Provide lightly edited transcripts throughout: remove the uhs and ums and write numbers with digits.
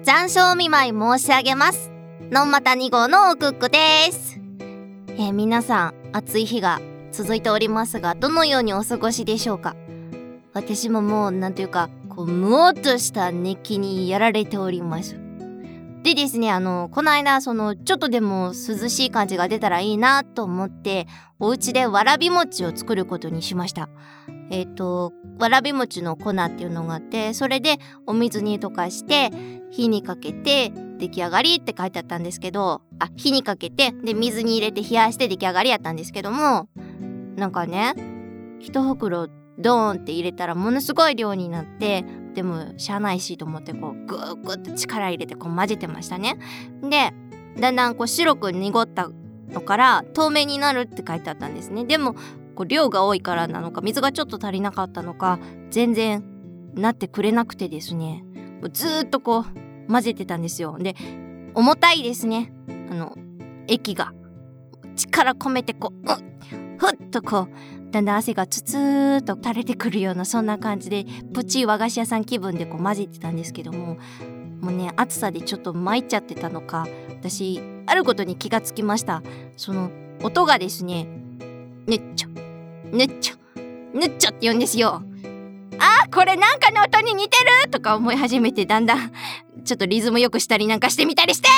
残暑見舞い申し上げます。のんまた2号のおくっくです。皆さん暑い日が続いておりますが、どのようにお過ごしでしょうか。私ももうなんというかむおっとした熱気にやられております。でですね、この間ちょっとでも涼しい感じが出たらいいなと思ってお家でわらび餅を作ることにしました。わらび餅の粉っていうのがあって、それでお水に溶かして火にかけて出来上がりって書いてあったんですけど、火にかけてで水に入れて冷やして出来上がりやったんですけども、なんかね、一袋ドーンって入れたらものすごい量になって、でもしゃあないしと思ってグーグーって力入れて混ぜてましたね。でだんだん白く濁ったのから透明になるって書いてあったんですね。でも量が多いからなのか水がちょっと足りなかったのか全然なってくれなくてですね、もうずーっと混ぜてたんですよ。で重たいですね、液が力込めてふっとだんだん汗がツツーっと垂れてくるような、そんな感じでプチ和菓子屋さん気分で混ぜてたんですけども、もうね暑さでちょっと参っちゃってたのか、私あることに気がつきました。その音がですね、ぬっちょぬっちょぬっちょって言うんですよ。これなんかの音に似てるとか思い始めて、だんだんちょっとリズムよくしたりなんかしてみたりして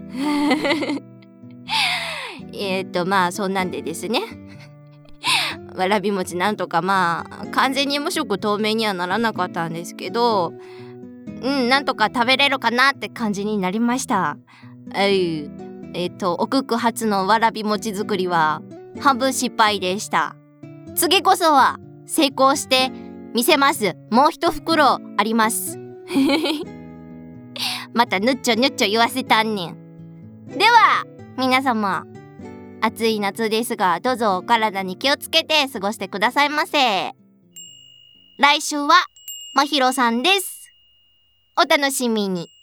まあそんなんでですねわらび餅なんとか完全に無色透明にはならなかったんですけど、なんとか食べれるかなって感じになりました。おくく初のわらび餅作りは半分失敗でした。次こそは成功してみせます。もう一袋ありますまたぬっちょぬっちょ言わせたんねん。では皆様、暑い夏ですがどうぞお体に気をつけて過ごしてくださいませ。来週はまひろさんです。お楽しみに。